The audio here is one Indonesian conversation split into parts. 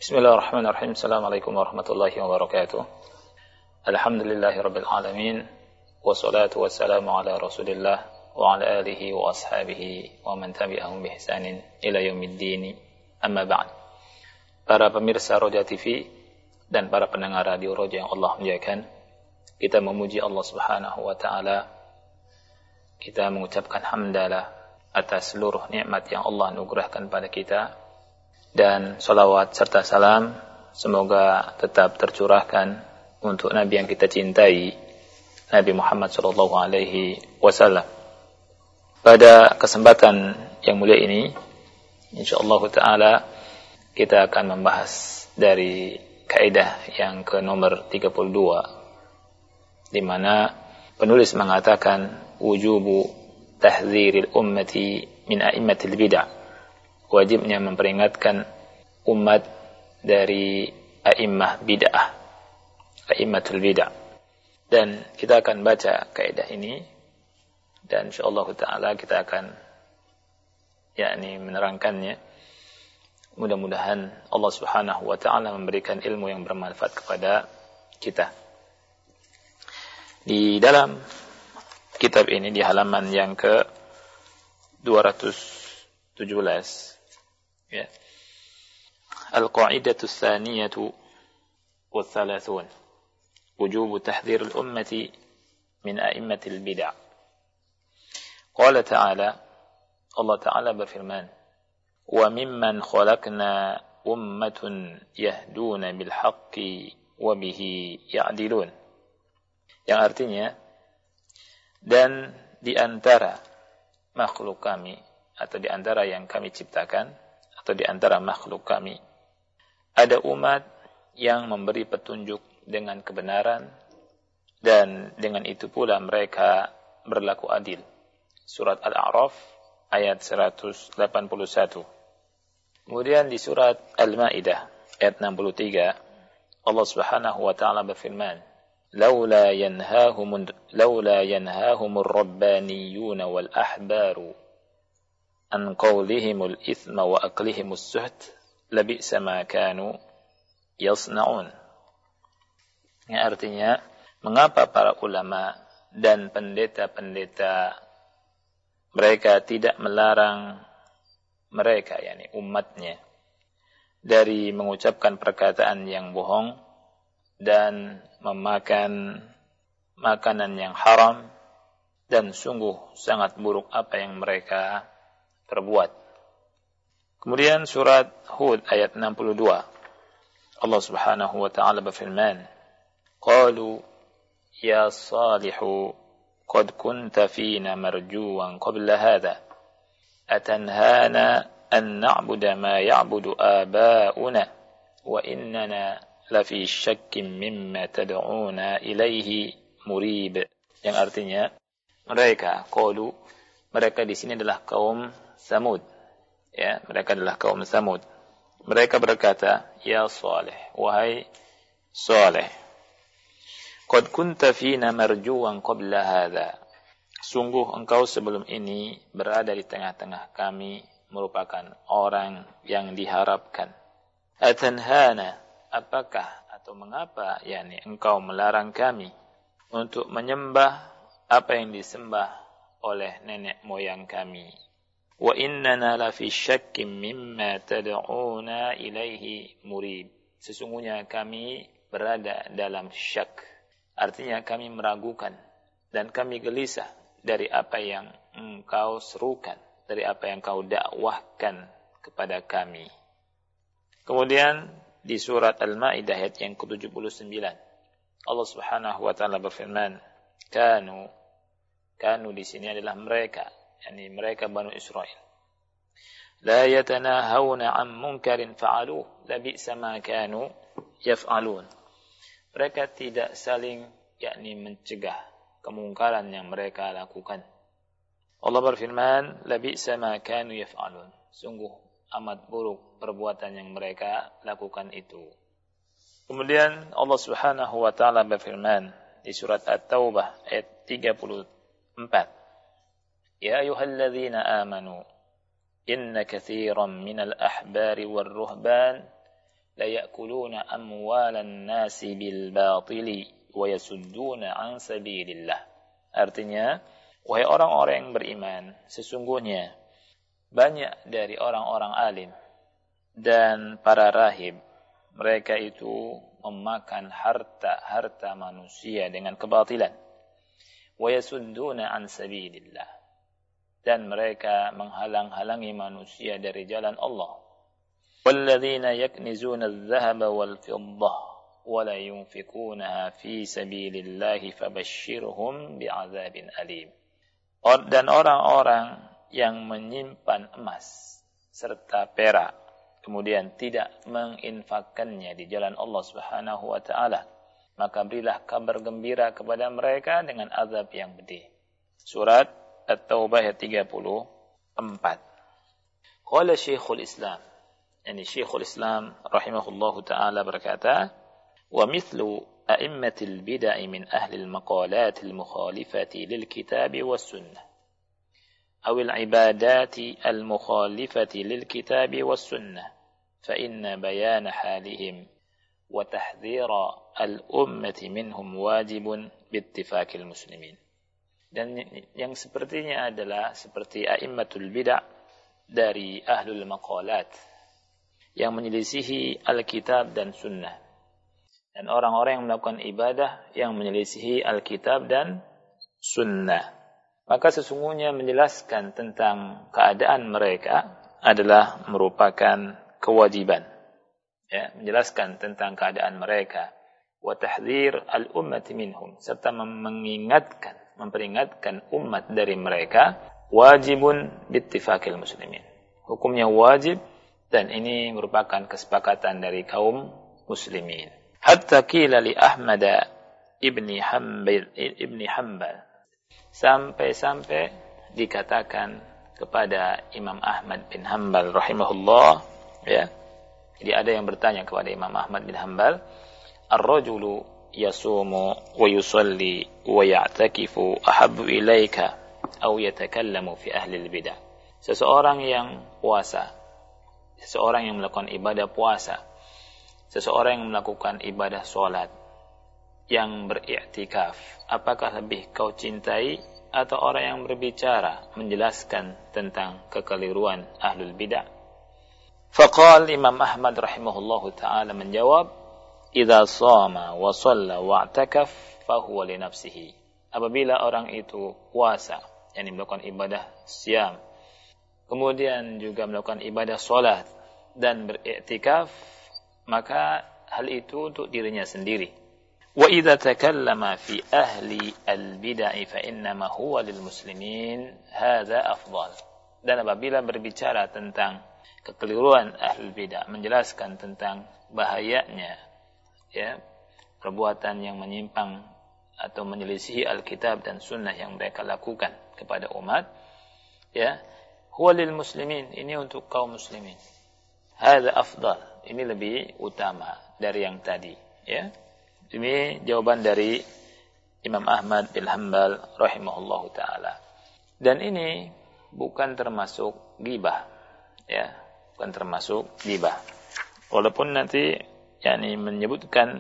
Bismillahirrahmanirrahim. Assalamualaikum warahmatullahi wabarakatuh. Alhamdulillahirabbil alamin. Wassalatu wassalamu ala Rasulillah wa ala alihi wa ashabihi wa man tabi'ahum bi ihsanin ila yaumiddin. Amma ba'd. Para pemirsa Roja TV dan para pendengar radio Roja yang Allah muliakan, kita memuji Allah Subhanahu wa taala. Kita mengucapkan hamdalah atas seluruh nikmat yang Allah anugerahkan pada kita. Dan salawat serta salam semoga tetap tercurahkan untuk Nabi yang kita cintai, Nabi Muhammad SAW. Pada kesempatan yang mulia ini, insyaallah ta'ala kita akan membahas dari kaidah yang ke nomor 32, di mana penulis mengatakan wujubu tahdziril ummati min a'immatil bid'ah. Wajibnya memperingatkan umat dari a'immah bid'ah, a'immatul bid'ah. Dan kita akan baca kaidah ini dan insyaallah ta'ala kita akan menerangkannya. Mudah-mudahan Allah Subhanahu wa ta'ala memberikan ilmu yang bermanfaat kepada kita. Di dalam kitab ini di halaman yang ke 217 ya. Al-qa'idatu tsaniyatu wa thalathun wujubu tahdhir al-ummati min a'immatil bid'ah. Qala ta'ala, Allah Ta'ala berfirman, wa mimman khalaqna ummatun yahduna bil haqqi wa bihi ya'dilun. Yang artinya, dan di antara makhluk kami atau di antara yang kami ciptakan atau di antara makhluk kami ada umat yang memberi petunjuk dengan kebenaran dan dengan itu pula mereka berlaku adil. Surat Al-A'raf ayat 181. Kemudian di surat Al-Maidah ayat 63 Allah Subhanahu wa taala berfirman, laula yanhahumur rabbaniyun wal ahbaru an qawlihimul ithma wa aqlihimus suht labi'sa ma kanu yasna'un. Yang artinya, mengapa para ulama dan pendeta-pendeta mereka tidak melarang mereka, umatnya, dari mengucapkan perkataan yang bohong dan memakan makanan yang haram, dan sungguh sangat buruk apa yang mereka perbuat. Kemudian surat Hud ayat 62 Allah Subhanahu wa ta'ala berfirman, qalu ya salihu qad kunta fina marjuwan qabla hadha atanhana an na'budu ma ya'budu aba'una wa innana lafi syakkin mimma tad'una ilaihi murib. Yang artinya, mereka di sini adalah kaum Samud. Ya, mereka adalah kaum Samud. Mereka berkata, ya Saleh, wahai Saleh, qad kunta fina marjuwan qabla hadha. Sungguh engkau sebelum ini berada di tengah-tengah kami merupakan orang yang diharapkan. Atanhana, apakah atau mengapa engkau melarang kami untuk menyembah apa yang disembah oleh nenek moyang kami. Wa innana lafi syakkim mimma tad'una ilaihi murib. Sesungguhnya kami berada dalam syak. Artinya kami meragukan dan kami gelisah dari apa yang engkau serukan, dari apa yang engkau dakwahkan kepada kami. Kemudian di surat Al-Maidah ayat yang ke-79 Allah Subhanahu wa taala berfirman, kanu di sini adalah mereka, mereka Banu Israel. La yatanahawna 'an munkarin fa'aluhu labi'sa ma kanu yaf'alun. Mereka tidak saling mencegah kemungkaran yang mereka lakukan. Allah berfirman, labi'sa ma kanu yaf'alun. Sungguh amat buruk perbuatan yang mereka lakukan itu. Kemudian Allah Subhanahu wa taala berfirman di surat At-Taubah ayat 34. Ya ayyuhalladzina amanu inna katsiran minal ahbari war ruhban la ya'kuluna amwalan nasi bil batili wa yasudduna an sabilillah. Artinya, wahai orang-orang yang beriman, sesungguhnya banyak dari orang-orang alim dan para rahib, mereka itu memakan harta manusia dengan kebatilan. Wa yasudduna an sabilillah. Dan mereka menghalang-halangi manusia dari jalan Allah. Walladzina yaknizuna adh-dhahaba wal fiddah wa la yunfikunaha fi sabilillahi fabashshirhum bi'adzabin alim. Dan orang-orang yang menyimpan emas serta perak kemudian tidak menginfakkannya di jalan Allah Subhanahu wa taala, maka berilah kabar gembira kepada mereka dengan azab yang pedih. Surat At-Taubah ayat 34. Qala Syekhul Islam, yani Syekhul Islam rahimahullahu taala berkata, wa mithlu a'immatil bid'ah min ahli al-maqalat al-mukhalifati lil kitab was sunnah aw al-ibadat al-mukhalifati lil kitab was sunnah fa inna bayan halihim wa tahdhira al-ummati minhum wajibun biittifaqil muslimin. Dan yang sepertinya adalah seperti a'immatul bid'ah dari ahlul maqalat yang menyelisihi Alkitab dan Sunnah, dan orang-orang yang melakukan ibadah yang menyelisihi Alkitab dan Sunnah. Maka sesungguhnya menjelaskan tentang keadaan mereka adalah merupakan kewajiban, ya, menjelaskan tentang keadaan mereka, wa tahdhir al-ummati minhum, serta memperingatkan umat dari mereka, wajibun bittifaqil muslimin. Hukumnya wajib, dan ini merupakan kesepakatan dari kaum muslimin. Hatta qila li Ahmad ibni Hanbal, sampai dikatakan kepada Imam Ahmad bin Hanbal rahimahullah, ya. Jadi ada yang bertanya kepada Imam Ahmad bin Hanbal, ar-rajulu yasumu wa yusalli wa ya'takifu ahabbu ilaika aw yatakallamu fi ahli al-bid'ah. Seseorang yang puasa, seseorang yang melakukan ibadah puasa, seseorang yang melakukan ibadah salat, yang beriktikaf, apakah lebih kau cintai atau orang yang berbicara menjelaskan tentang kekeliruan ahlul bid'ah? Faqal Imam Ahmad rahimahullahu taala menjawab, idza shama wa shalla wa i'takaf fa huwa li nafsihi. Apabila orang itu puasa, yakni melakukan ibadah siam, kemudian juga melakukan ibadah salat dan beriktikaf, maka hal itu untuk dirinya sendiri. Wa idza takallama fi ahli al-bid'ah fa innama huwa lil muslimin, hadza afdal. Dan apabila berbicara tentang kekeliruan ahlul bid'ah, menjelaskan tentang bahayanya, ya, perbuatan yang menyimpang atau menyelisihi Alkitab dan Sunnah yang mereka lakukan kepada umat, ya, huwa lil muslimin, ini untuk kaum muslimin. Hadza afdal, ini lebih utama dari yang tadi, ya. Ini jawaban dari Imam Ahmad bin Hanbal rahimahullahu taala. Dan ini bukan termasuk ghibah, ya, bukan termasuk ghibah. Walaupun nanti yakni menyebutkan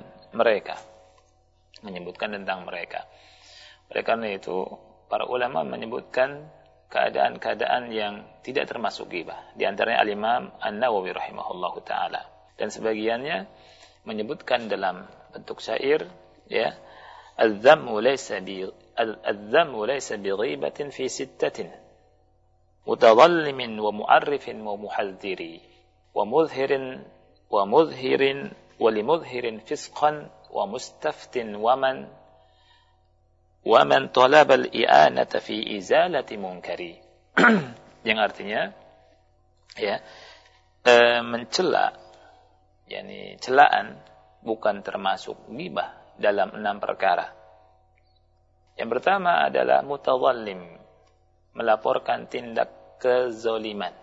tentang mereka. Oleh karena itu, para ulama menyebutkan keadaan-keadaan yang tidak termasuk ghibah. Di antaranya Al-Imam An-Nawawi rahimahullahu taala, dan sebagiannya menyebutkan dalam bentuk syair, ya, al-dhammu laysa bi ghibatin fi sittatin mutadhallimin wa mu'arrifin wa muhadhdhiri wa mudhirin wa limudhirin fisqan wa mustaftin wa man talaba al-i'anata fi izalati munkari. Yang artinya, ya, mencela, yakni celaan bukan termasuk ghibah dalam 6 perkara. Yang pertama adalah mutadhallim, melaporkan tindak kezaliman,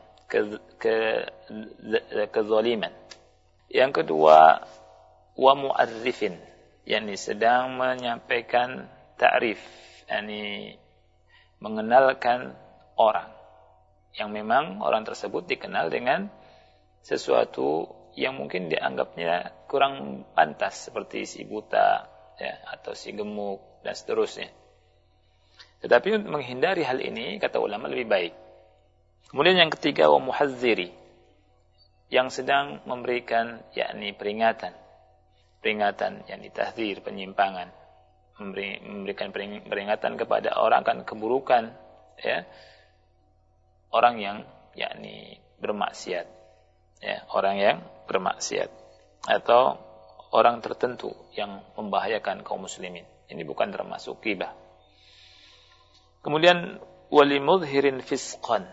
kezaliman. Yang kedua, wa mu'arrifin, yakni sedang menyampaikan ta'rif, yakni mengenalkan orang yang memang orang tersebut dikenal dengan sesuatu yang mungkin dianggapnya kurang pantas, seperti si buta, ya, atau si gemuk dan seterusnya. Tetapi untuk menghindari hal ini, kata ulama, lebih baik. Kemudian yang ketiga, wa muhadziri, yang sedang memberikan yakni peringatan, yakni tahdzir, penyimpangan, memberikan peringatan kepada orang akan keburukan, ya, orang yang yakni bermaksiat, ya, orang yang bermaksiat atau orang tertentu yang membahayakan kaum muslimin. Ini bukan termasuk ghibah. Kemudian walimudhirin fisqan,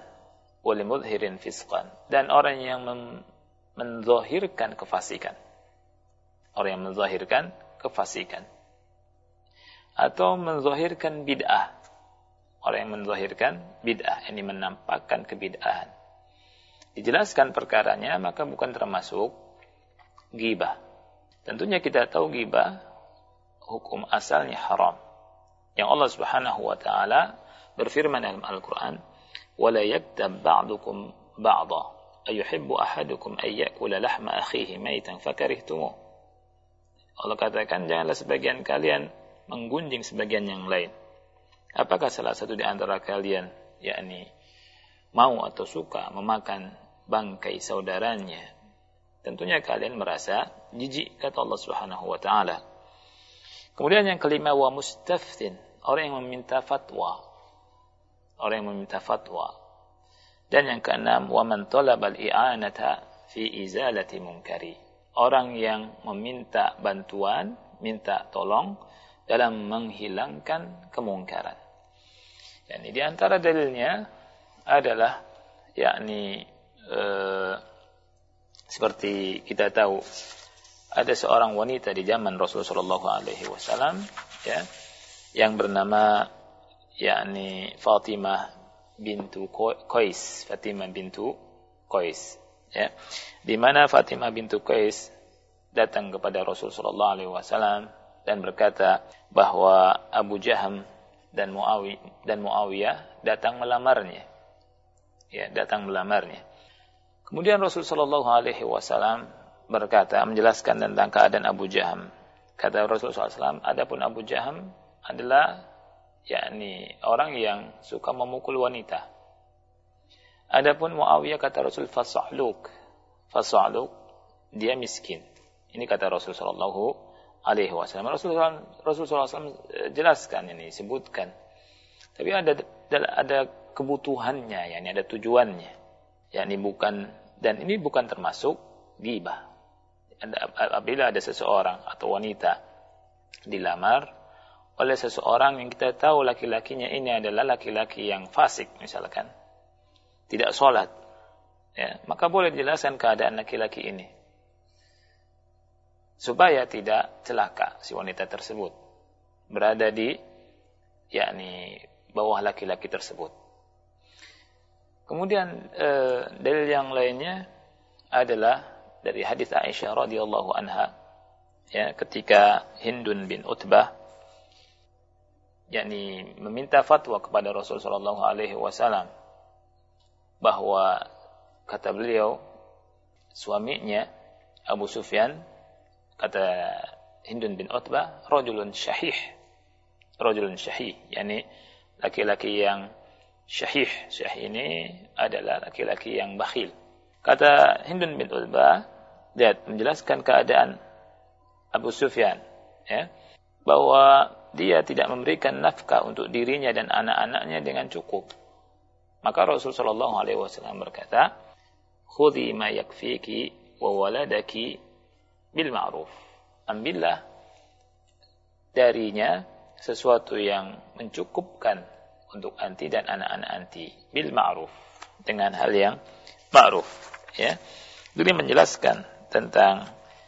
dan orang yang menzahirkan kefasikan. Orang yang menzahirkan kefasikan atau menzahirkan bid'ah. Orang yang menzahirkan bid'ah, ini menampakkan kebid'ahan. Dijelaskan perkaranya, maka bukan termasuk ghibah. Tentunya kita tahu ghibah hukum asalnya haram. Yang Allah Subhanahu wa taala berfirman dalam Al-Qur'an, "Wala yaktab ba'dukum ba'dha, ayuhibbu ahadukum ay ya'kula lahma akhihi maitan fakarihtumuh." Allah katakan, janganlah sebagian kalian menggunjing sebagian yang lain. Apakah salah satu di antara kalian yakni mau atau suka memakan bangkai saudaranya? Tentunya kalian merasa jijik, kata Allah Subhanahu wa taala. Kemudian yang kelima, wa mustaftin, orang yang meminta fatwa. Dan yang keenam, wa man talabal i'anata fi izalati munkari, orang yang meminta bantuan, minta tolong dalam menghilangkan kemungkaran. Yani di antara dalilnya adalah yakni seperti kita tahu ada seorang wanita di zaman Rasulullah sallallahu alaihi wasallam, ya, yang bernama yakni Fatimah bintu Qais, ya, di mana Fatimah bintu Qais datang kepada Rasulullah sallallahu alaihi wasallam dan berkata bahwa Abu Jaham dan Muawiyah datang melamarnya. Ya, datang melamarnya. Kemudian Rasulullah sallallahu alaihi wasallam berkata, menjelaskan tentang keadaan Abu Jaham. Kata Rasulullah SAW, adapun Abu Jaham adalah yakni orang yang suka memukul wanita. Adapun Muawiyah, kata Rasul, fas'aluk, dia miskin. Ini kata Rasulullah sallallahu alaihi wasallam. Rasulullah SAW jelaskan ini, sebutkan. Tapi ada kebutuhannya, yakni ada tujuannya. Yakni bukan, dan ini bukan termasuk ghibah. Apabila ada seseorang atau wanita dilamar oleh seseorang yang kita tahu laki-lakinya ini adalah laki-laki yang fasik, misalkan tidak sholat, ya, maka boleh dijelaskan keadaan laki-laki ini supaya tidak celaka si wanita tersebut berada di yakni bawah laki-laki tersebut. Kemudian dalil yang lainnya adalah dari hadis Aisyah radhiyallahu anha, ya, ketika Hindun bin Utbah yakni meminta fatwa kepada Rasul sallallahu alaihi wasallam bahwa kata beliau suaminya Abu Sufyan, kata Hindun bin Utbah, rajulun syahih, yakni laki-laki yang syahih ini adalah laki-laki yang bakhil. Kata Hindun bin Utbah, dia menjelaskan keadaan Abu Sufyan, ya, bahwa dia tidak memberikan nafkah untuk dirinya dan anak-anaknya dengan cukup. Maka Rasulullah sallallahu alaihi wasallam berkata, "Khudhi ma yakfiki wa waladaki bil ma'ruf." Ambillah darinya sesuatu yang mencukupkan untuk anti dan anak-anak anti bil ma'ruf, dengan hal yang ma'ruf, ya. Jadi menjelaskan tentang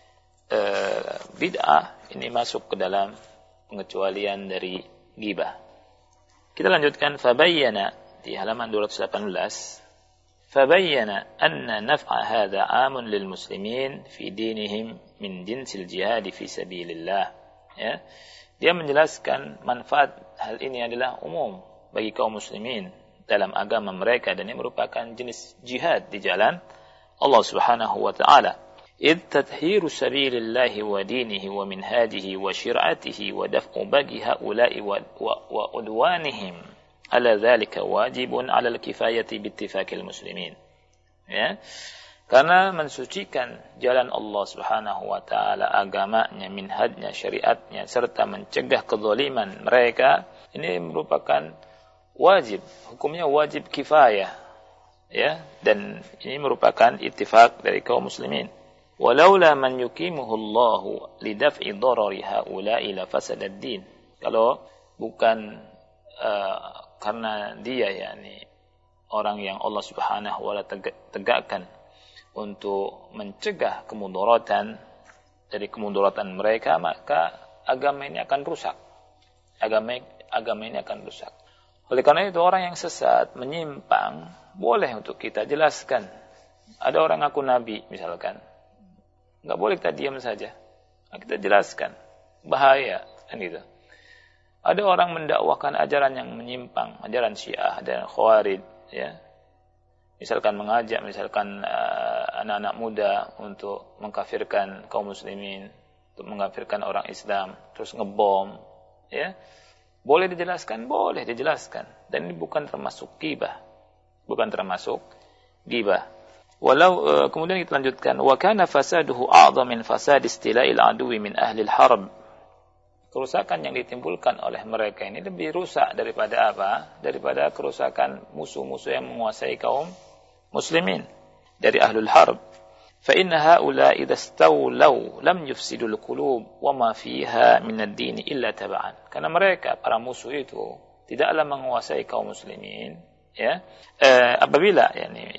bid'ah ini masuk ke dalam pengecualian dari ghibah. Kita lanjutkan, fabayyana di halaman 218. Fabayyana anna naf'a hadha 'amun lil muslimin fi dinihim min jinsil jihad fi sabilillah. Ya. Dia menjelaskan manfaat hal ini adalah umum bagi kaum muslimin dalam agama mereka dan ini merupakan jenis jihad di jalan Allah Subhanahu wa taala. إذ تطهير سبيل الله ودينه ومنهاجه وشرعته ودفع بغي هؤلاء وعدوانهم على ذلك واجب على الكفاية باتفاق المسلمين. Ya. Karena mensucikan jalan Allah Subhanahu wa taala, agamanya, minhajnya, syariatnya, serta mencegah kezaliman mereka, ini merupakan wajib, hukumnya wajib kifayah. Ya, dan ini merupakan ittifaq dari kaum muslimin. Walaula man yuqimuhu Allah lidaf'i darari haula'i la fasada ad-din. Kalau bukan karena dia yakni orang yang Allah Subhanahu wa taala tegakkan untuk mencegah kemudaratan dari kemudaratan mereka, maka agama ini akan rusak. Agama ini akan rusak. Oleh karena itu orang yang sesat, menyimpang, boleh untuk kita jelaskan. Ada orang ngaku nabi misalkan, nggak boleh kita diam saja. Nah, kita jelaskan bahaya kan gitu. Ada orang mendakwakan ajaran yang menyimpang, ajaran Syiah dan Khawarij, ya. Misalkan mengajak anak-anak muda untuk mengkafirkan kaum muslimin, untuk mengkafirkan orang Islam, terus ngebom, ya. Boleh dijelaskan, boleh dijelaskan. Dan ini bukan termasuk ghibah. Bukan termasuk ghibah. Walau kemudian kita lanjutkan, wa kana fasaduhu a'dham min fasad istila'il aduwi min ahli al-harb. Kerusakan yang ditimbulkan oleh mereka ini lebih rusak daripada apa? Daripada kerusakan musuh-musuh yang menguasai kaum muslimin dari ahlul harb. Fa inna haula idza stawlaw lam yufsidul qulub wa ma fiha min ad-din illa tab'an. Karena mereka para musuh itu tidaklah menguasai kaum muslimin, ya. Apabila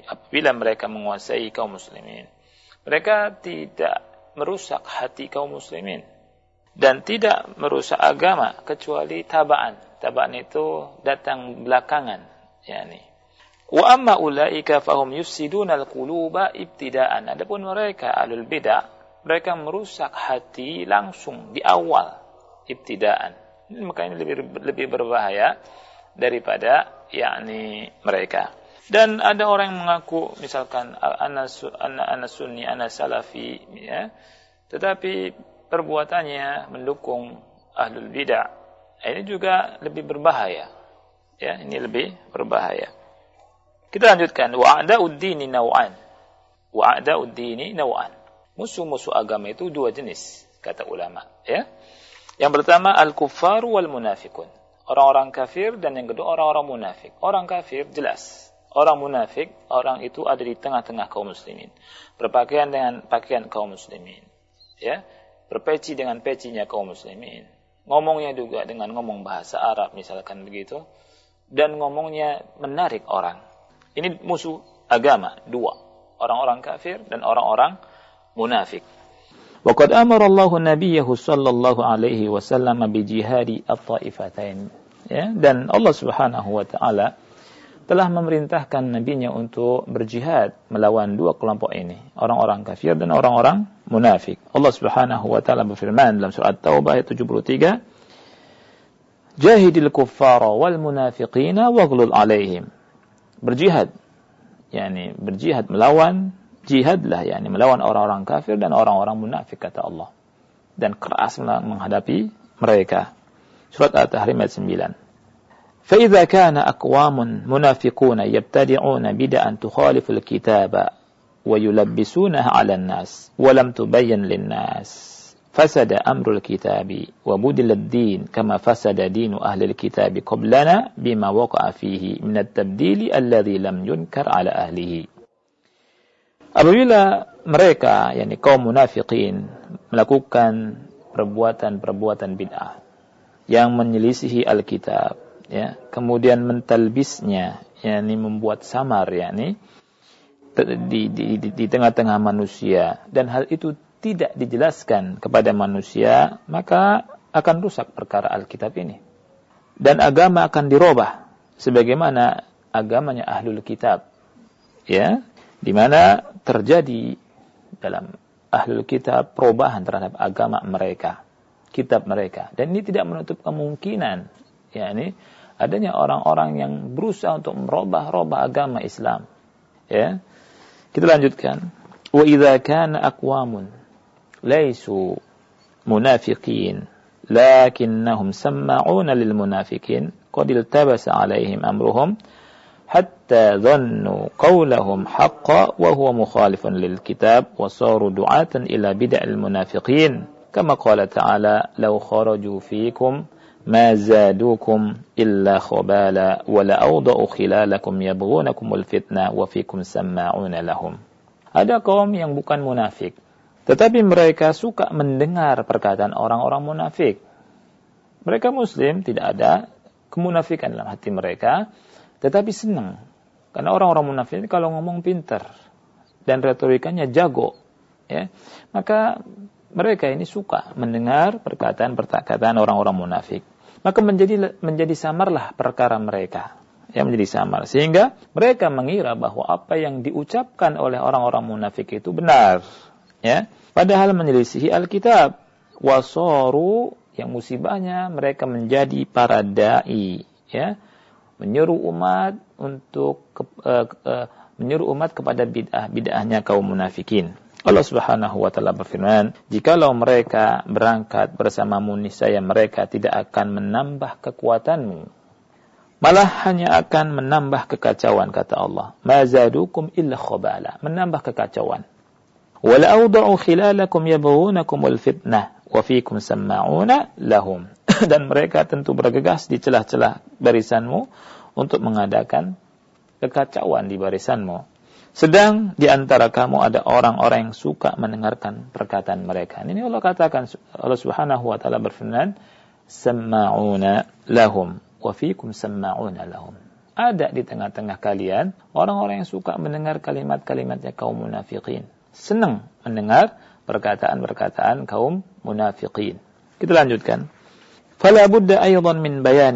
mereka menguasai kaum muslimin, mereka tidak merusak hati kaum muslimin dan tidak merusak agama kecuali tabaan. Tabaan itu datang belakangan, yakni. Wa amma ulaika fahum yufsiduna al-quluba ibtida'an. Adapun mereka ahlul bidah, mereka merusak hati langsung di awal, ibtida'an. Makanya lebih berbahaya daripada yakni mereka. Dan ada orang yang mengaku misalkan ana sunni, ana salafi, ya. Tetapi perbuatannya mendukung ahlul bidah. Ini juga lebih berbahaya. Ya, ini lebih berbahaya. Kita lanjutkan, wa'ada'ud-dini naw'an. Wa'ada'ud-dini naw'an. Musuh-musuh agama itu dua jenis, kata ulama, ya. Yang pertama al-kuffar wal munafiqun. Orang-orang kafir, dan yang kedua orang-orang munafik. Orang kafir jelas. Orang munafik, orang itu ada di tengah-tengah kaum muslimin. Berpakaian dengan pakaian kaum muslimin, ya. Berpeci dengan pecinya kaum muslimin. Ngomongnya juga dengan ngomong bahasa Arab misalkan begitu. Dan ngomongnya menarik orang. Ini musuh agama, dua. Orang-orang kafir dan orang-orang munafik. Wa qad amara Allahu nabiyahu sallallahu alaihi wasallam bi jihadi at-taifatain. Ya, dan Allah Subhanahu wa taala telah memerintahkan nabinya untuk berjihad melawan dua kelompok ini, orang-orang kafir dan orang-orang munafik. Allah Subhanahu wa taala berfirman dalam surah At-Taubah ayat 73, "Jahidil kuffara wal munafiqina waghlul 'alaihim." Berjihad, yakni berjihad melawan, jihadlah yakni melawan orang-orang kafir dan orang-orang munafik, kata Allah, dan keras menghadapi mereka. Surat At-Tahrim ayat 9. فإذا كان أقوام منافقون يبتدعون بدعا تخالف الكتاب ويلبسونها على الناس ولم تبين للناس فسد أمر الكتاب وبدل الدين كما فسد دين أهل الكتاب قبلنا بما وقع فيه من التبديل الذي لم ينكر على أهله. Apabila mereka, yakni kaum munafikin, melakukan perbuatan-perbuatan bid'ah yang menyelisihi Alkitab, ya, kemudian mentalbisnya, yakni membuat samar, yakni di tengah-tengah manusia, dan hal itu tidak dijelaskan kepada manusia, maka akan rusak perkara Alkitab ini, dan agama akan dirubah sebagaimana agamanya Ahlul Kitab, ya, di mana terjadi dalam Ahlul Kitab perubahan terhadap agama mereka, kitab mereka, dan ini tidak menutup kemungkinan, yakni adanya orang-orang yang berusaha untuk merubah agama Islam. Ya. Kita lanjutkan. wa idza kana aqwamun laysu munafiqin lakinnahum samma'una lil munafiqin qad iltabasa 'alaihim amruhum hatta dhannu qawlahum haqqan wa huwa mukhalifun lil kitab wa saru du'atan ila bid'il munafiqin kama qala ta'ala law kharaju fiikum ma zadukum illa khabala wa la awda'u khilalakum yabghunakumul fitnah wa fiikum samma'una lahum. Ada kaum yang bukan munafik, tetapi mereka suka mendengar perkataan orang-orang munafik. Mereka muslim, tidak ada kemunafikan dalam hati mereka, tetapi senang. Karena orang-orang munafik kalau ngomong pintar dan retorikanya jago, ya, maka mereka ini suka mendengar perkataan-perkataan orang-orang munafik. Maka menjadi samarlah perkara mereka. Ya, menjadi samar. Sehingga mereka mengira bahwa apa yang diucapkan oleh orang-orang munafik itu benar. Ya, padahal menyelisihi Alkitab. Wasoru, yang musibahnya mereka menjadi para da'i, ya, menyuruh umat kepada bid'ahnya kaum munafikin. Allah Subhanahu wa taala berfirman, "Jikalau mereka berangkat bersamamu niscaya mereka tidak akan menambah kekuatanmu, malah hanya akan menambah kekacauan," kata Allah. "Ma zadukum illa khabala," menambah kekacauan. "Wa la awda'u khilalakum yabghunakumul fitnah wa fiikum samma'una lahum." Dan mereka tentu bergegas di celah-celah barisanmu untuk mengadakan kekacauan di barisanmu. Sedang di antara kamu ada orang-orang yang suka mendengarkan perkataan mereka. Ini Allah katakan, Allah Subhanahu wa taala berfirman, "Samma'una lahum wa fiikum samma'una lahum." Ada di tengah-tengah kalian orang-orang yang suka mendengar kalimat-kalimatnya kaum munafikin. Senang mendengar perkataan-perkataan kaum munafikin. Kita lanjutkan. Fala budda aydan min bayani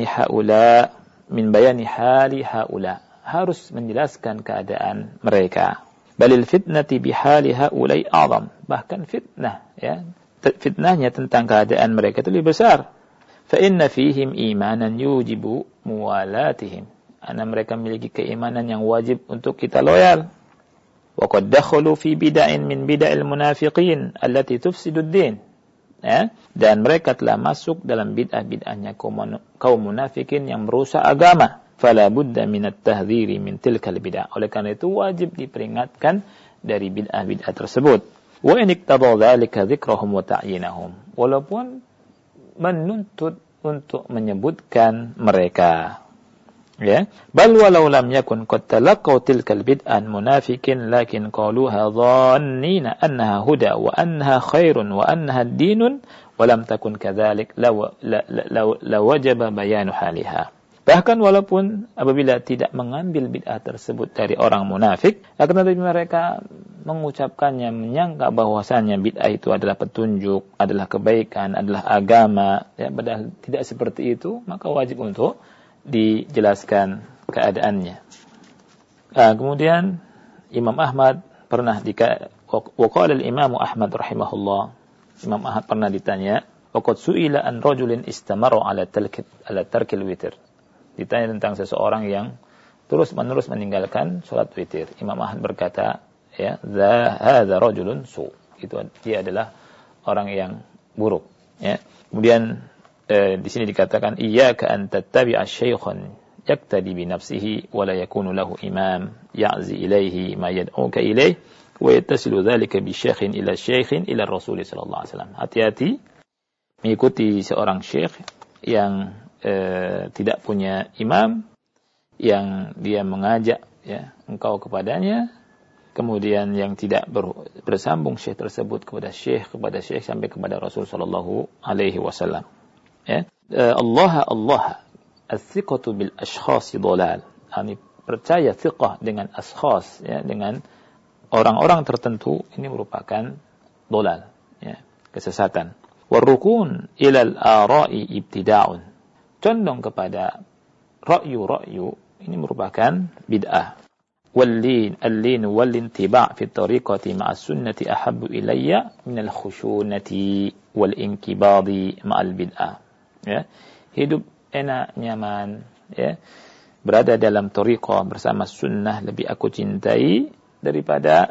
hali haula. Harus menjelaskan keadaan mereka. Balil fitnati bihali haulai a'zam. Bahkan fitnah, ya, fitnahnya tentang keadaan mereka itu lebih besar. Fa inna fihim imanan yujibu muwalatihim. Karena mereka memiliki keimanan yang wajib untuk kita loyal. Wa qad dakhalu fi bid'in min bid'il munafiqin allati tufsidu ad-din. Ya, dan mereka telah masuk dalam bid'ah-bid'ahnya kaum munafikin yang merusak agama. Fala budda min at-tahdhiri min tilkal bid'ah. Oleh karena itu wajib diperingatkan dari bid'ah-bid'ah tersebut. Wa in iqtada dzalika dzikrahum wa ta'yinahum. Walaupun menuntut untuk menyebutkan mereka. Ya, bal walau lam yakun qad talaqaw tilkal bid'an munafikin lakin qaluha dhannina annaha huda wa annaha khairun wa annaha dinun wa lam takun kadzalik la wajaba bayanu haliha. Bahkan walaupun apabila tidak mengambil bid'ah tersebut dari orang munafik, akan tetapi mereka mengucapkannya, menyangka bahwasanya bid'ah itu adalah petunjuk, adalah kebaikan, adalah agama, ya, padahal tidak seperti itu, maka wajib untuk dijelaskan keadaannya. Kemudian Imam Ahmad pernah waqala al-Imam Ahmad rahimahullah, Imam Ahmad pernah ditanya, waqad su'ila an rajulin istamara ala tarkil witr. Ditanya tentang seseorang yang terus-menerus meninggalkan salat witir. Imam Ahmad berkata, ya, hadza rajulun su. Itu dia adalah orang yang buruk, ya. Kemudian di sini dikatakan iyyaka an tattabi'a syaikhan yaktadi bi nafsihi wa la yakunu lahu imam ya'zi ilaihi ma yad'uka ilaihi wa yattasilu dzalika bi syaikhin ila Rasul sallallahu alaihi wasallam. Hati-hati mengikuti seorang syekh yang tidak punya imam, yang dia mengajak, ya, engkau kepadanya, kemudian yang tidak bersambung syekh tersebut kepada syekh sampai kepada Rasul sallallahu alaihi wasallam. Ya, Allah as-thiqatu bil ashkhasi dhalal. Ini percaya thiqah dengan ashkhas, ya, dengan orang-orang tertentu, ini merupakan dhalal, ya, kesesatan. Warukun ilal ara'i ibtida'un. Condong kepada ra'yu ini merupakan bid'ah. Al-lin wal-intiba' fi tariqati ma'as sunnati ahabbu ilayya min al-khushunati wal-inkibadi ma'al bid'ah. Ya, hidup enak, nyaman, ya, berada dalam tariqah bersama sunnah lebih aku cintai daripada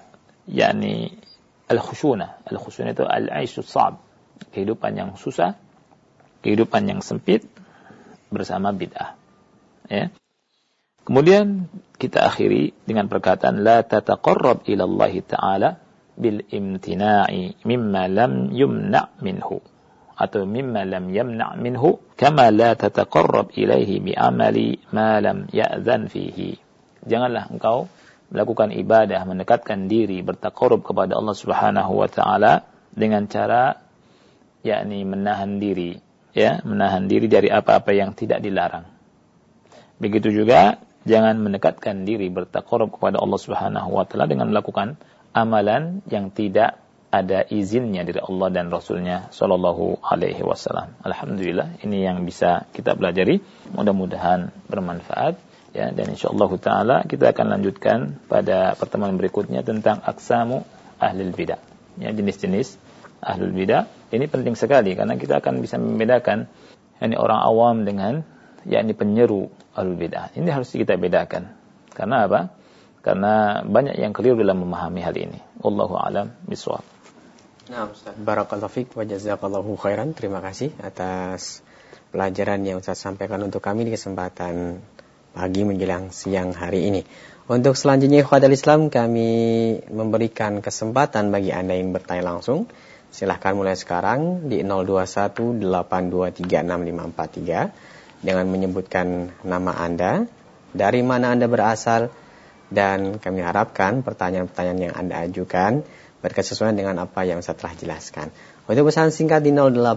yakni al-khusyunah. Al-khusyunah itu al-aisyu sha'b, kehidupan yang susah, kehidupan yang sempit bersama bid'ah. Ya. Kemudian kita akhiri dengan perkataan la tataqarrab ila Allah Ta'ala bil imtina'i mimma lam yumna' minhu, atau mimma lam yamna' minhu kama la tataqarrab ilaihi bi amali ma lam ya'zan fihi. Janganlah engkau melakukan ibadah, mendekatkan diri, bertaqarrub kepada Allah Subhanahu wa taala dengan cara yakni menahan diri, ya, menahan diri dari apa-apa yang tidak dilarang. Begitu juga jangan mendekatkan diri, bertaqarrub kepada Allah Subhanahu wa taala dengan melakukan amalan yang tidak ada izinnya dari Allah dan Rasulnya sallallahu alaihi wasallam. Alhamdulillah, ini yang bisa kita pelajari. Mudah-mudahan bermanfaat, ya, dan insyaallah taala kita akan lanjutkan pada pertemuan berikutnya tentang aqsamu ahlul bidah. Ya, jenis-jenis ahlul bidah. Ini penting sekali karena kita akan bisa membedakan yakni orang awam dengan yakni penyeru ahlul bidah. Ini harus kita bedakan. Karena apa? Karena banyak yang keliru dalam memahami hal ini. Wallahu a'lam bishawab. Nah, Ustaz, barakallahu fiik wa jazakallahu khairan. Terima kasih atas pelajaran yang Ustaz sampaikan untuk kami di kesempatan pagi menjelang siang hari ini. Untuk selanjutnya ikhwatul Islam, kami memberikan kesempatan bagi Anda yang bertanya langsung. Silahkan mulai sekarang di 0218236543 dengan menyebutkan nama Anda, dari mana Anda berasal, dan kami harapkan pertanyaan-pertanyaan yang Anda ajukan berkesesuaian dengan apa yang saya telah jelaskan. Untuk pesan singkat di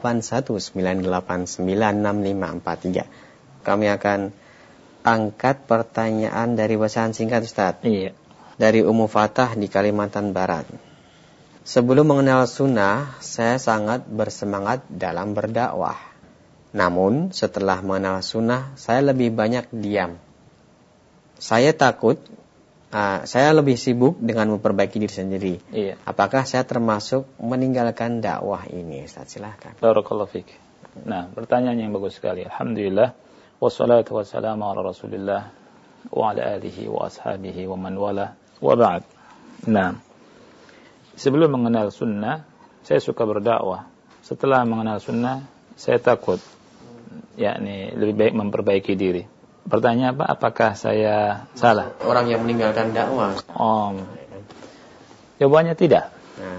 0819896543. Kami akan angkat pertanyaan dari pesan singkat, Ustaz. Iya. Dari Ummu Fatah di Kalimantan Barat. Sebelum mengenal sunnah, saya sangat bersemangat dalam berdakwah. Namun, setelah mengenal sunnah, saya lebih banyak diam. Saya takut, saya lebih sibuk dengan memperbaiki diri sendiri. Iya. Apakah saya termasuk meninggalkan dakwah ini? Ustaz, silahkan. Barakallahu fiik. Nah, pertanyaan yang bagus sekali. Alhamdulillah. Wassalatu wassalamu ala Rasulillah wa ala alihi wa ashabihi wa man wala wa ba'd. Nah, sebelum mengenal sunnah, saya suka berdakwah. Setelah mengenal sunnah, saya takut, yakni lebih baik memperbaiki diri. Pertanyaan apa? Apakah saya salah? Orang yang meninggalkan dakwah. Jawabannya tidak.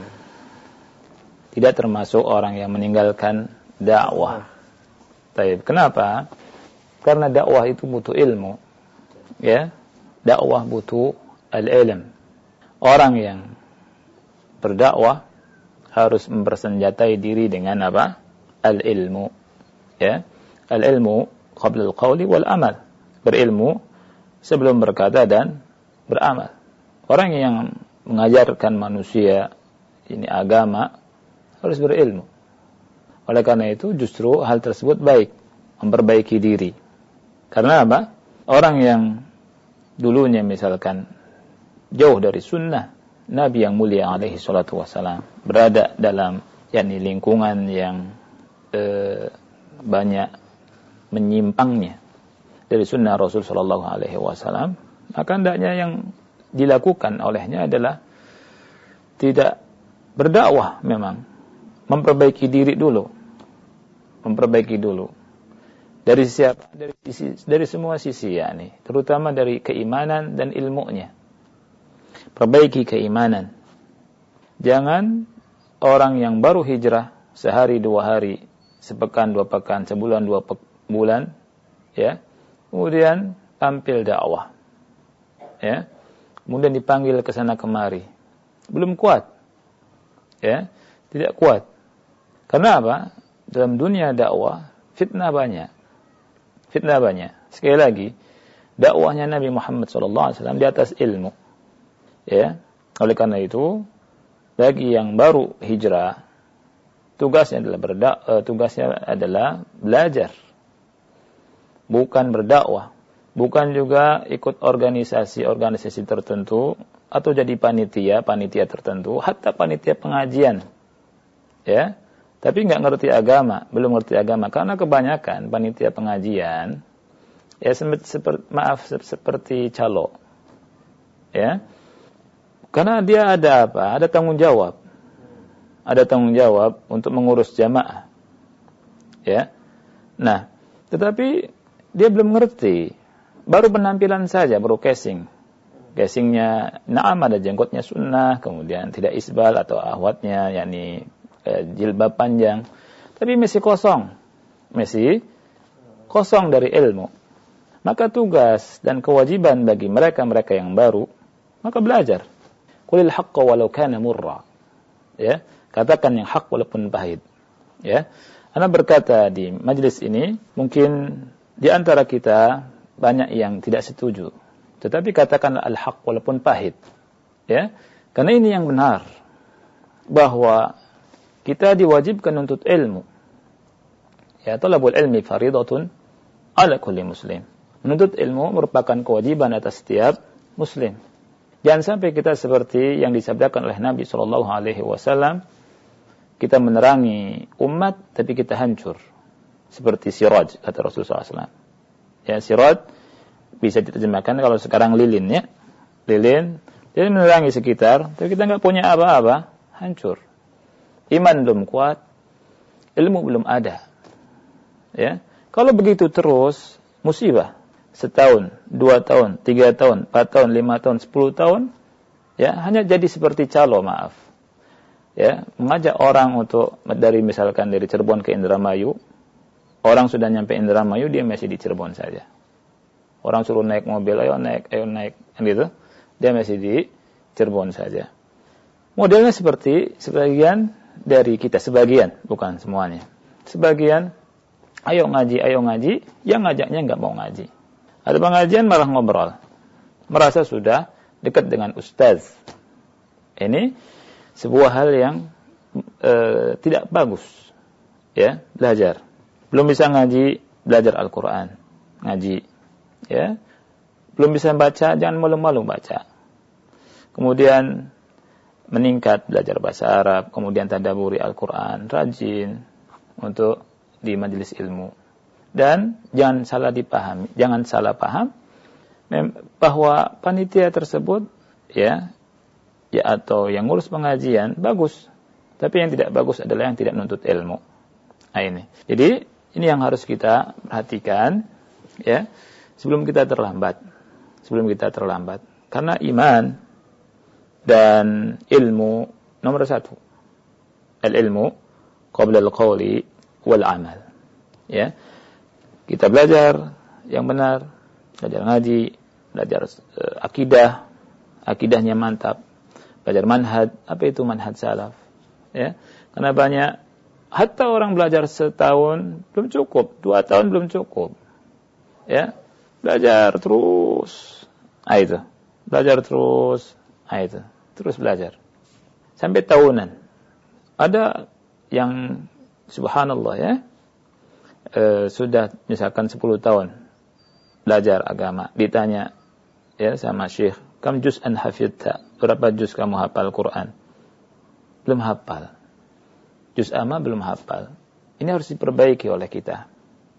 Tidak termasuk orang yang meninggalkan dakwah. Baik. Kenapa? Karena dakwah itu butuh ilmu. Ya, dakwah butuh al-ilm. Orang yang berdakwah harus mempersenjatai diri dengan apa? Al-ilmu. Ya, al-ilmu qabla al-qawli wal amal. Berilmu sebelum berkata dan beramal. Orang yang mengajarkan manusia ini agama harus berilmu. Oleh karena itu justru hal tersebut baik, memperbaiki diri. Karena apa? Orang yang dulunya misalkan jauh dari sunnah Nabi yang mulia alaihi salatu wassalam, berada dalam yakni lingkungan yang banyak menyimpangnya dari sunnah Rasul sallallahu alaihi wasallam, maka hendaknya yang dilakukan olehnya adalah tidak berdakwah, memang memperbaiki diri dulu. Memperbaiki dulu. Dari siapa? Dari semua sisi, yakni terutama dari keimanan dan ilmunya. Perbaiki keimanan. Jangan orang yang baru hijrah sehari dua hari, sepekan dua pekan, sebulan dua bulan, ya, kemudian tampil dakwah, ya, kemudian dipanggil ke sana kemari, belum kuat, ya, tidak kuat. Karena apa? Dalam dunia dakwah fitnah banyak. Sekali lagi, dakwahnya Nabi Muhammad SAW di atas ilmu, ya. Oleh karena itu, bagi yang baru hijrah, tugasnya adalah belajar. Bukan berdakwah, bukan juga ikut organisasi tertentu atau jadi panitia tertentu, hatta panitia pengajian, ya, tapi nggak ngerti agama, belum ngerti agama, karena kebanyakan panitia pengajian, ya seperti calo, ya, Karena dia ada apa? Ada tanggung jawab. Ada tanggung jawab untuk mengurus jamaah. Ya. Nah, tetapi dia belum ngerti. Baru penampilan saja, baru casing. Casingnya, naam ada jenggotnya sunnah, kemudian tidak isbal atau ahwatnya, yakni jilbab panjang. Tapi masih kosong. Masih kosong dari ilmu. Maka tugas dan kewajiban bagi mereka-mereka yang baru, maka belajar. Qulil haqqa walau kana murra. Ya, katakan yang hak walaupun pahit. Ya. Ana berkata di majelis ini, mungkin di antara kita banyak yang tidak setuju. Tetapi katakanlah al-haq walaupun pahit. Ya. Karena ini yang benar. Bahwa kita diwajibkan untuk ilmu. Ya, talabul ilmi faridatun ala kulli muslim. Menuntut ilmu merupakan kewajiban atas setiap muslim. Jangan sampai kita seperti yang disabdakan oleh Nabi SAW, kita menerangi umat, tapi kita hancur. Seperti siraj, kata Rasulullah SAW. Ya, siraj bisa diterjemahkan kalau sekarang lilin, ya. Lilin, jadi menerangi sekitar, tapi kita nggak punya apa-apa, hancur. Iman belum kuat, ilmu belum ada. Ya, kalau begitu terus, musibah. Setahun, 2 tahun, 3 tahun, 4 tahun, 5 tahun, 10 tahun, ya, hanya jadi seperti calo, maaf. Ya, mengajak orang untuk misalkan dari Cirebon ke Indramayu, orang sudah nyampe Indramayu, dia masih di Cirebon saja. Orang suruh naik mobil, ayo naik, kan gitu. Dia masih di Cirebon saja. Modelnya seperti sebagian dari kita, sebagian, bukan semuanya. Sebagian, ayo ngaji, yang ngajaknya nggak mau ngaji. Ada pengajian malah ngobrol. Merasa sudah dekat dengan ustaz. Ini sebuah hal yang tidak bagus. Ya, belajar. Belum bisa ngaji, belajar Al-Quran. Ngaji. Ya. Belum bisa baca, jangan malu-malu baca. Kemudian meningkat belajar bahasa Arab, kemudian tadabburi Al-Quran, rajin untuk di majelis ilmu. Dan jangan salah paham bahwa panitia tersebut ya atau yang ngurus pengajian bagus, tapi yang tidak bagus adalah yang tidak nuntut ilmu. Nah, ini. Jadi ini yang harus kita perhatikan ya sebelum kita terlambat. Karena iman dan ilmu nomor 1. Al-ilmu qabla al-qawli wal amal. Ya. Kita belajar yang benar, belajar ngaji, belajar akidah, akidahnya mantap, belajar manhaj, apa itu manhaj salaf, ya. Karena banyak, hatta orang belajar setahun belum cukup, 2 tahun belum cukup, ya. Belajar terus, terus belajar, sampai tahunan. Ada yang subhanallah ya. Sudah misalkan 10 tahun belajar agama, ditanya ya sama syekh, kam juz'an hafidta, berapa juz kamu hafal Quran? Belum hafal. Juz amma belum hafal. Ini harus diperbaiki oleh kita.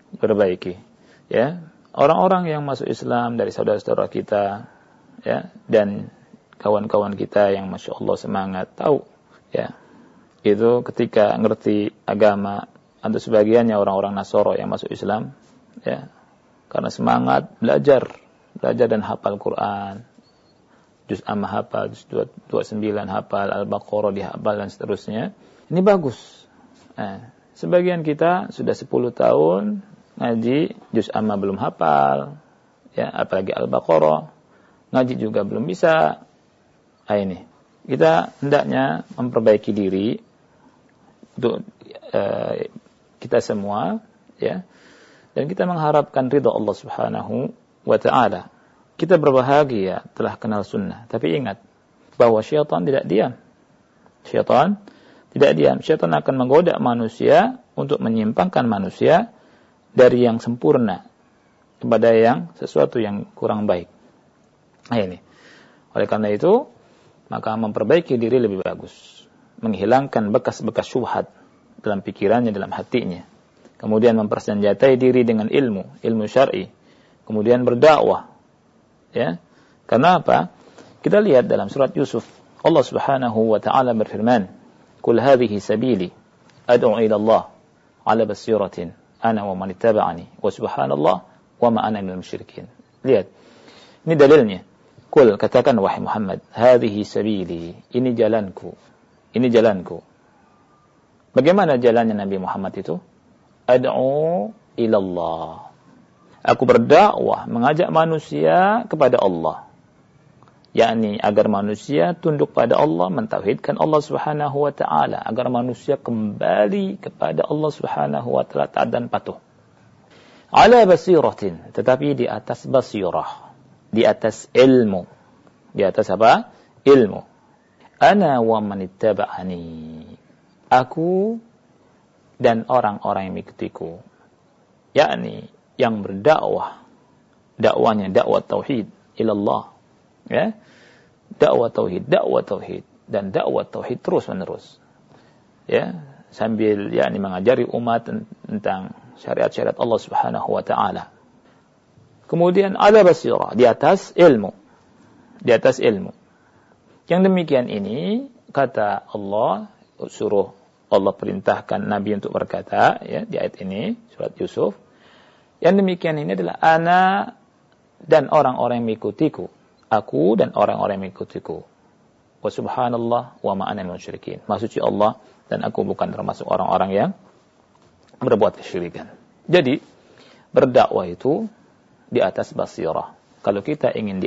Ya. Orang-orang yang masuk Islam dari saudara-saudara kita ya dan kawan-kawan kita yang Masya Allah semangat tahu ya. Itu ketika ngerti agama. Ada sebagiannya orang-orang Nasoro yang masuk Islam, ya, karena semangat belajar dan hafal Quran, juz amma hafal, juz 29 hafal, Al-Baqarah dihafal dan seterusnya. Ini bagus. Nah, sebagian kita sudah 10 tahun ngaji, juz amma belum hafal, ya, apalagi Al-Baqarah, ngaji juga belum bisa. Nah, ini kita hendaknya memperbaiki diri untuk kita semua, ya, dan kita mengharapkan ridha Allah Subhanahu wa Ta'ala. Kita berbahagia telah kenal sunnah, tapi ingat bahwa syaitan tidak diam. Syaitan akan menggoda manusia untuk menyimpangkan manusia dari yang sempurna kepada yang sesuatu yang kurang baik. Nah, ini. Oleh karena itu, maka memperbaiki diri lebih bagus, menghilangkan bekas-bekas syubhat dalam pikirannya, dalam hatinya. Kemudian mempersenjatai diri dengan ilmu syar'i. Kemudian berdakwah. Ya. Karena apa? Kita lihat dalam surat Yusuf Allah Subhanahu wa taala berfirman, "Qul hadhihi sabili ad'u ila Allah 'ala basiratin ana wa man ittaba'ani wa subhanallah wa ma ana minal musyrikin." Lihat. Ini dalilnya. Qul, katakan wahai Muhammad, hadhihi sabili, ini jalanku. Ini jalanku. Bagaimana jalannya Nabi Muhammad itu? Ad'u ila Allah. Aku berdakwah, mengajak manusia kepada Allah. Yakni agar manusia tunduk pada Allah, mentauhidkan Allah Subhanahu wa taala, agar manusia kembali kepada Allah Subhanahu wa taala taat dan patuh. Ala basiratin, tetapi di atas basirah, di atas ilmu. Di atas apa? Ilmu. Ana wa man ittaba'ani. Aku dan orang-orang yang mengikutiku. Yakni yang berdakwah, dakwanya dakwah tauhid ilallah, ya, dakwah tauhid dan dakwah tauhid terus menerus, ya, sambil yakni mengajari umat tentang syariat-syariat Allah Subhanahu wa taala. Kemudian ala basirah, di atas ilmu, di atas ilmu. Yang demikian ini kata Allah, suruh Allah perintahkan Nabi untuk berkata, ya, di ayat ini surat Yusuf. Yang demikian ini adalah ana dan orang-orang yang mengikutiku. Aku dan orang-orang yang mengikutiku. Wa subhanallah wa ma ana minal musyrikin. Maksudnya Allah dan aku bukan termasuk orang-orang yang berbuat kesyirikan. Jadi, berdakwah itu di atas basirah. Kalau kita ingin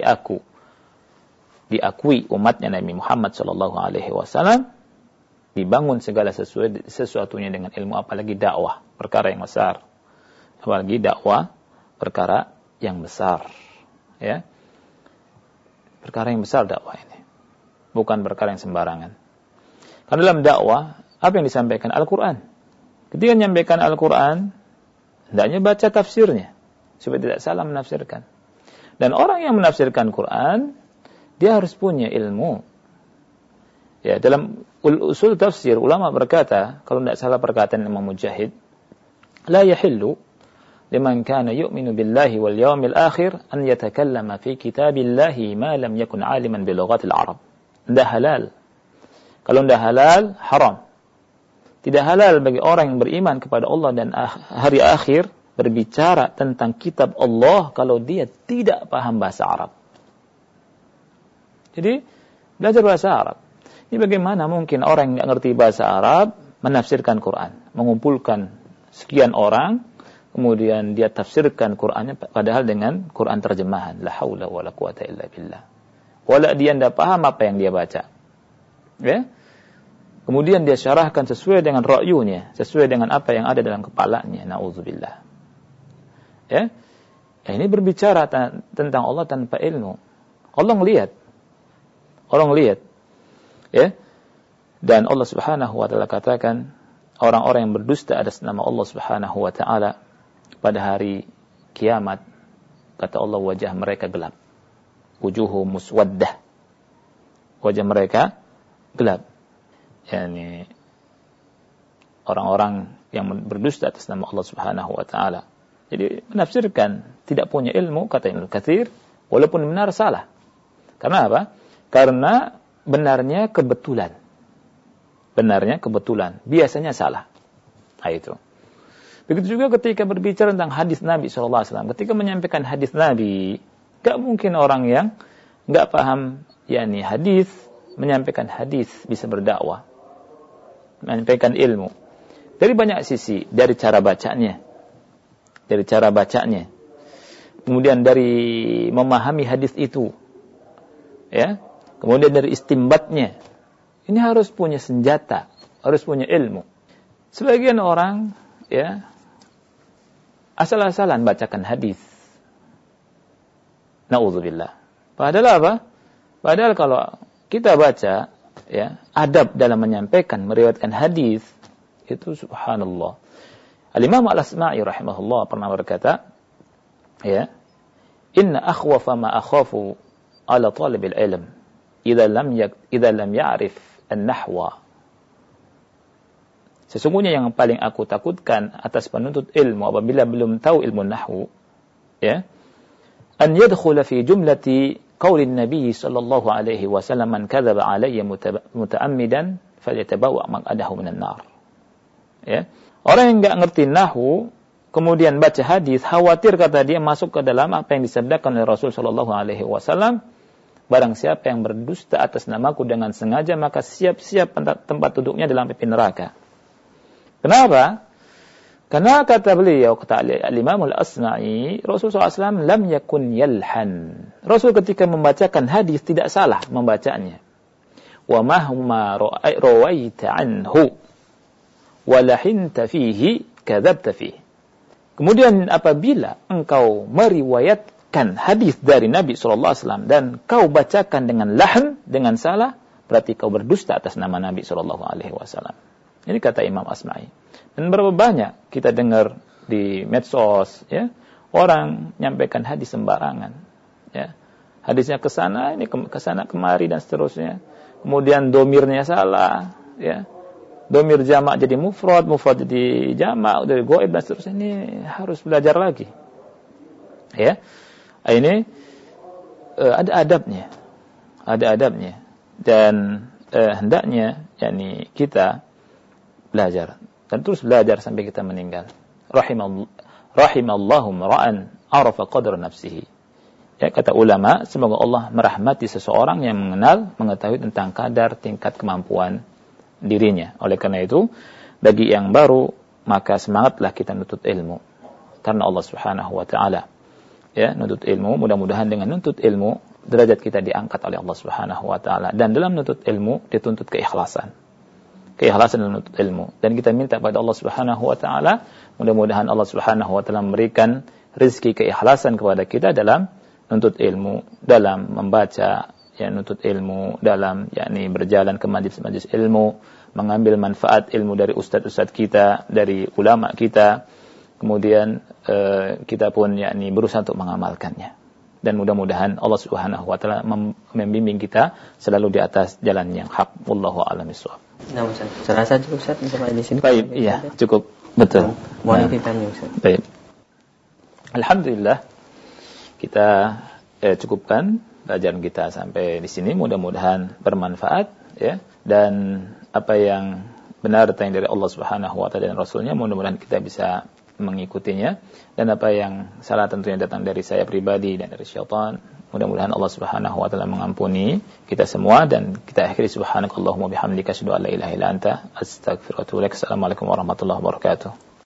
diakui umatnya Nabi Muhammad sallallahu alaihi wasallam, dibangun segala sesuatunya dengan ilmu, apalagi dakwah, perkara yang besar. Apalagi dakwah, perkara yang besar, ya, perkara yang besar dakwah ini, bukan perkara yang sembarangan. Karena dalam dakwah, apa yang disampaikan Al-Quran? Ketika menyampaikan Al-Quran, hendaknya baca tafsirnya, supaya tidak salah menafsirkan. Dan orang yang menafsirkan Quran, dia harus punya ilmu. Ya, dalam usul tafsir, ulama berkata, kalau tidak salah perkataan Imam Mujahid, la yahillu liman kana yu'minu billahi wal yawmil akhir an yatakallama fi kitabillahi ma lam yakun aliman bi lughatil arab. Tidak halal. Kalau tidak halal, haram. Tidak halal bagi orang yang beriman kepada Allah dan hari akhir berbicara tentang kitab Allah kalau dia tidak paham bahasa Arab. Jadi, belajar bahasa Arab. Ini bagaimana mungkin orang yang tidak ngerti bahasa Arab menafsirkan Quran, mengumpulkan sekian orang, kemudian dia tafsirkan Qur'annya padahal dengan Qur'an terjemahan. La haula wa la quwata illa billah. Wala dia tidak paham apa yang dia baca. Ya? Kemudian dia syarahkan sesuai dengan ra'yunya, sesuai dengan apa yang ada dalam kepalanya. Na'udzubillah. Ya? Ini berbicara tentang Allah tanpa ilmu. Allah ngelihat. Orang lihat. Ya? Dan Allah Subhanahu wa taala katakan, orang-orang yang berdusta atas nama Allah Subhanahu wa taala pada hari kiamat, kata Allah, wajah mereka gelap. Wujuhu muswaddah. Wajah mereka gelap. Yani orang-orang yang berdusta atas nama Allah Subhanahu wa taala. Jadi menafsirkan tidak punya ilmu, kata Ibnu Katsir, walaupun benar salah. Karena apa? Karena benarnya kebetulan. Benarnya kebetulan. Biasanya salah. Nah, itu. Begitu juga ketika berbicara tentang hadis Nabi SAW. Ketika menyampaikan hadis Nabi, gak mungkin orang yang gak paham yakni hadis, menyampaikan hadis bisa berdakwah. Menyampaikan ilmu. Dari banyak sisi. Dari cara bacanya. Dari cara bacanya. Kemudian dari memahami hadis itu. Ya. Kemudian dari istimbatnya. Ini harus punya senjata. Harus punya ilmu. Sebagian orang, ya, asal-asalan bacakan hadis. Na'udzubillah. Padahal apa? Padahal kalau kita baca, ya, adab dalam menyampaikan, meriwayatkan hadis, itu subhanallah. Al-Imam Al-Asma'i rahimahullah pernah berkata, ya, inna akhwafa ma akhafu ala talibil ilm idza lam ya'rif an-nahwa. Sesungguhnya yang paling aku takutkan atas penuntut ilmu apabila belum tahu ilmu nahwu, ya, an yadkhula fi jumlati qaulin Nabi sallallahu alaihi wasallam man kadzaba alayya muta'ammidan falyatabawa maq'adahu minan nar. Ya. Orang yang enggak ngerti nahwu kemudian baca hadis, khawatir kata dia masuk ke dalam apa yang disabdakan oleh Rasul sallallahu alaihi wasallam. Barang siapa yang berdusta atas namaku dengan sengaja, maka siap-siap tempat duduknya dalam api neraka. Kenapa? Karena kata beliau, kata Al-Imam Al-Asma'i, Rasul SAW lam yakun yalhan. Rasul ketika membacakan hadis tidak salah membacanya. Wa mahma rawaita anhu wa lahinta fihi kadzabta fihi. Kemudian apabila engkau meriwayatkan hadis dari Nabi SAW dan kau bacakan dengan lahan, dengan salah, berarti kau berdusta atas nama Nabi SAW. Ini kata Imam Asma'i. Dan berapa banyak kita dengar di medsos, ya, orang menyampaikan hadis sembarangan, ya, hadisnya ke sana, ini ke sana kemari dan seterusnya. Kemudian domirnya salah, ya, domir jamak jadi mufrad jadi jamak, dari goib dan seterusnya. Ini harus belajar lagi, ya. Ini ada adabnya, dan hendaknya, yakni kita belajar. Dan terus belajar sampai kita meninggal. Rahimallahu ra'an arafa qadra nafsihi. Ya, kata ulama, semoga Allah merahmati seseorang yang mengetahui tentang kadar tingkat kemampuan dirinya. Oleh karena itu, bagi yang baru, maka semangatlah kita nuntut ilmu. Karena Allah Subhanahu wa taala, ya, nuntut ilmu, mudah-mudahan dengan nuntut ilmu derajat kita diangkat oleh Allah Subhanahu wa taala. Dan dalam nuntut ilmu dituntut keikhlasan dalam menuntut ilmu, dan kita minta pada Allah Subhanahu wa taala, mudah-mudahan Allah Subhanahu wa taala memberikan rezeki keikhlasan kepada kita dalam menuntut ilmu, dalam membaca, ya, menuntut ilmu, dalam, yakni, berjalan ke majlis-majlis ilmu, mengambil manfaat ilmu dari ustaz-ustaz kita, dari ulama kita, kemudian kita pun, yakni, berusaha untuk mengamalkannya. Dan mudah-mudahan Allah Subhanahu wa taala membimbing kita selalu di atas jalan yang hak. Wallahu a'lam bishawab. Nah, Ustaz, saya rasa cukup, Ustaz, sampai di sini. Baik, iya, cukup. Betul. Mohon ditanya, Ustaz. Baik. Alhamdulillah, kita cukupkan pelajaran kita sampai di sini. Mudah-mudahan bermanfaat, ya. Dan apa yang benar datang dari Allah Subhanahu wa taala dan Rasulnya, mudah-mudahan kita bisa mengikutinya. Dan apa yang salah tentunya datang dari saya pribadi dan dari syaitan. Mudah-mudahan Allah Subhanahu wa taala mengampuni kita semua, dan kita akhiri subhanakallahumma bihamdika asyhadu an la ilaha illa anta astaghfiruka wa atubu ilaik. Assalamualaikum warahmatullahi wabarakatuh.